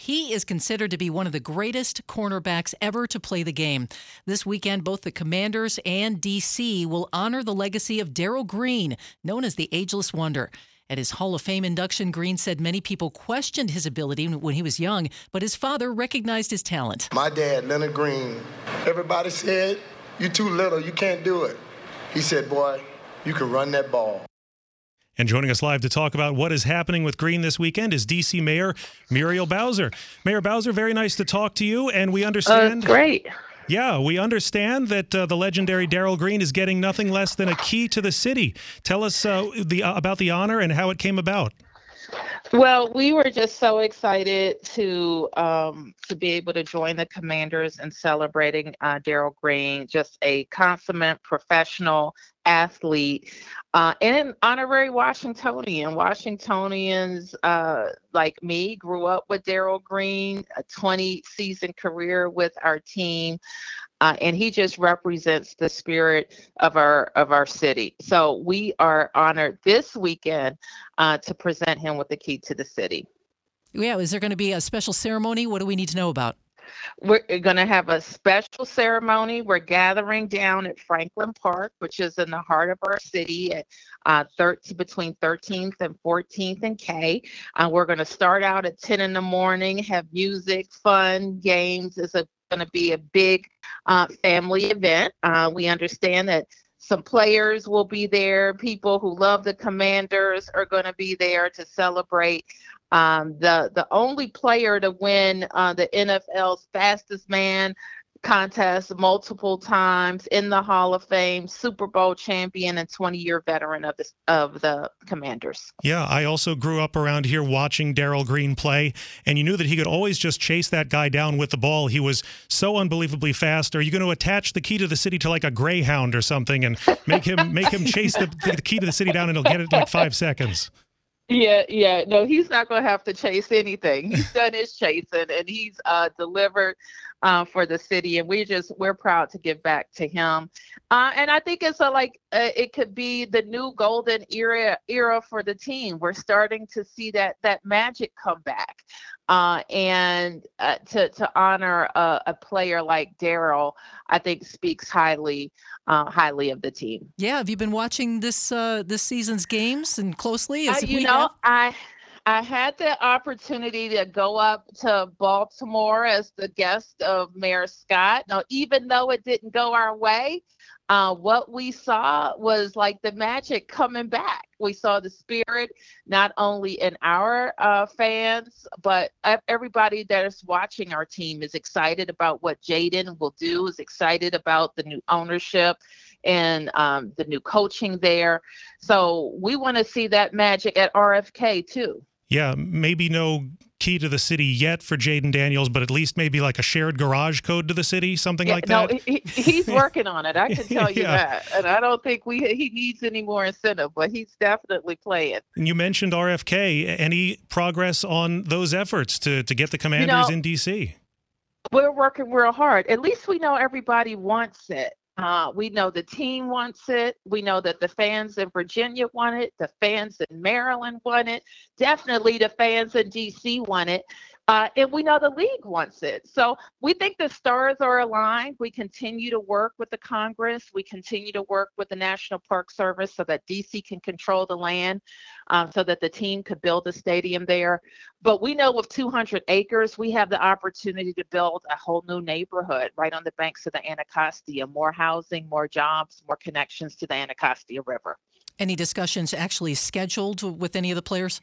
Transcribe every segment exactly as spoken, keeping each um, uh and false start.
He is considered to be one of the greatest cornerbacks ever to play the game. This weekend, both the Commanders and D C will honor the legacy of Darrell Green, known as the Ageless Wonder. At his Hall of Fame induction, Green said many people questioned his ability when he was young, but his father recognized his talent. My dad, Leonard Green, everybody said, "You're too little, you can't do it." He said, "Boy, you can run that ball." And joining us live to talk about what is happening with Green this weekend is D C Mayor Muriel Bowser. Mayor Bowser, very nice to talk to you, and we understand... Uh, great. Yeah, we understand that uh, the legendary Darrell Green is getting nothing less than a key to the city. Tell us uh, the uh, about the honor and how it came about. Well, we were just so excited to um, to be able to join the Commanders in celebrating uh, Darrell Green, just a consummate professional athlete uh, and an honorary Washingtonian. Washingtonians uh, like me grew up with Darrell Green, a twenty-season career with our team. Uh, and he just represents the spirit of our of our city. So we are honored this weekend uh, to present him with the key to the city. Yeah, is there going to be a special ceremony? What do we need to know about? We're going to have a special ceremony. We're gathering down at Franklin Park, which is in the heart of our city at uh, thirteen, between thirteenth and fourteenth and K. Uh, we're going to start out at ten in the morning, have music, fun, games. It's a going to be a big uh, family event. Uh, we understand that some players will be there. People who love the Commanders are going to be there to celebrate. Um, the the only player to win uh, the N F L's fastest man contest multiple times, in the Hall of Fame, Super Bowl champion, and twenty-year veteran of the of the Commanders. Yeah, I also grew up around here watching Darrell Green play, and you knew that he could always just chase that guy down with the ball. He was so unbelievably fast. Are you going to attach the key to the city to like a greyhound or something and make him make him chase the, the key to the city down, and he'll get it in like five seconds? Yeah, yeah. No, he's not going to have to chase anything. He's done his chasing, and he's uh, delivered uh, for the city, and we just we're proud to give back to him. Uh, and I think it's a, like uh, it could be the new golden era era for the team. We're starting to see that that magic come back, uh, and uh, to to honor a, a player like Darrell, I think speaks highly uh, highly of the team. Yeah, have you been watching this uh, this season's games and closely? As Uh, you we know, have? I I had the opportunity to go up to Baltimore as the guest of Mayor Scott. Now, even though it didn't go our way, uh, what we saw was like the magic coming back. We saw the spirit not only in our uh, fans, but everybody that is watching our team is excited about what Jaden will do, is excited about the new ownership and um, the new coaching there. So we want to see that magic at R F K too. Yeah, maybe no key to the city yet for Jaden Daniels, but at least maybe like a shared garage code to the city, something yeah, like no, that. He, he's working on it. I can tell you yeah. that. And I don't think we he needs any more incentive, but he's definitely playing. And you mentioned R F K. Any progress on those efforts to, to get the Commanders you know, in D C? We're working real hard. At least we know everybody wants it. Uh, we know the team wants it. We know that the fans in Virginia want it. The fans in Maryland want it. Definitely the fans in D C want it. Uh, and we know the league wants it. So we think the stars are aligned. We continue to work with the Congress. We continue to work with the National Park Service so that D C can control the land, um, so that the team could build a stadium there. But we know with two hundred acres, we have the opportunity to build a whole new neighborhood right on the banks of the Anacostia. More housing, more jobs, more connections to the Anacostia River. Any discussions actually scheduled with any of the players?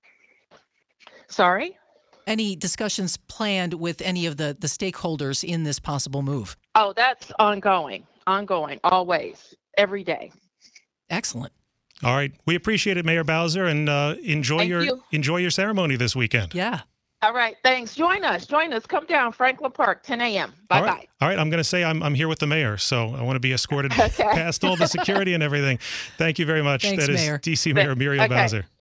Sorry? Any discussions planned with any of the, the stakeholders in this possible move? Oh, that's ongoing, ongoing, always, every day. Excellent. All right. We appreciate it, Mayor Bowser, and uh, enjoy Thank your you. enjoy your ceremony this weekend. Yeah. All right. Thanks. Join us. Join us. Come down, Franklin Park, ten a.m. Bye-bye. All right. All right. I'm going to say I'm I'm here with the mayor, so I want to be escorted okay. past all the security and everything. Thank you very much. Thanks, that is Mayor. D C Mayor Muriel okay. Bowser.